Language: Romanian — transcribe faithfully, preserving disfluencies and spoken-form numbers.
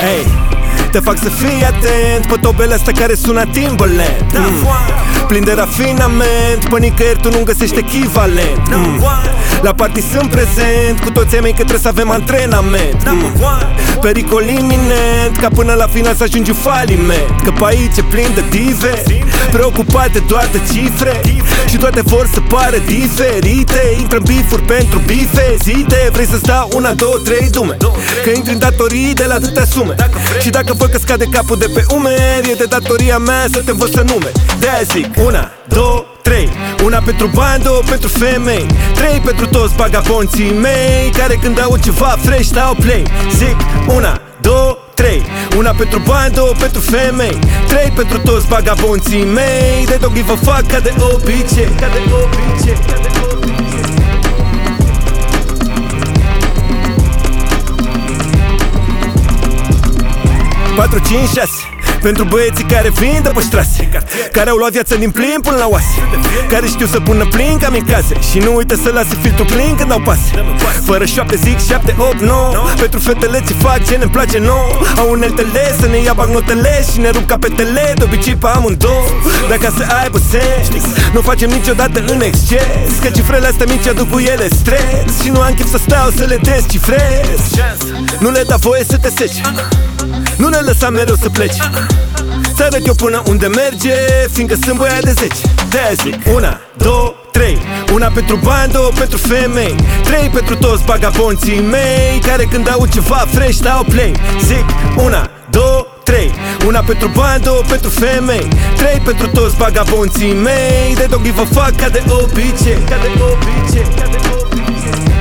Hey, te fac să fii atent pe tobele astea care sună Timbaland. mm. Plin de rafinament, pe nicăieri tu nu găsești echivalent. mm. La party sunt prezent, cu toți ai mei că trebuie să avem antrenament. mm. Pericol iminent, ca până la final să ajungi în faliment. Că pe aici e plin de dive, preocupate doar de cifre, și toate vor să pară diferite. Intră în bifuri pentru bife, zite. Vrei să-ți dau una, două, trei dume, că intri în datorii de la atâtea sume. Și dacă văd că scade capul de pe umeri, e de datoria mea să te învăț să nume. De-aia zic una, două, trei. Una pentru bani, două pentru femei, trei pentru toți vagabonții mei care când au ceva fresh dau play. Zic una, două, trei. Una pentru bani, două pentru femei, trei pentru toți vagabonții mei. They don't give a fuck ca de obicei, ca de obicei, ca de obicei. patru, cinci, șase pentru băieții care vin de pe strase, care au luat viața din plin până la oase, care știu să pună plin ca micase și nu uită să lase filtrul plin când au pase. Fără șoapte zic șapte, opt, nouă pentru fetele ce fac ce ne place nouă. Au uneltele să ne ia bagnotele și ne rup capetele, de obicei pe amândouă. Dacă să aibă sens, nu facem niciodată în exces, că cifrele astea mici aduc cu ele stres și nu am chef să stau să le descifrez. Nu le da voie să te seci, nu le lăsa mereu să pleci. Ți arăt eu până unde merge, fiindcă sunt băiat de zece. De-aia zic una, două, trei. Una pentru bani, două pentru femei, trei pentru toți vagabonții mei care când au ceva fresh dau play. Zic una, două, trei. Una pentru bani, două pentru femei, trei pentru toți vagabonții mei. They don't give a fuck ca de obicei, ca de obicei, ca de obicei.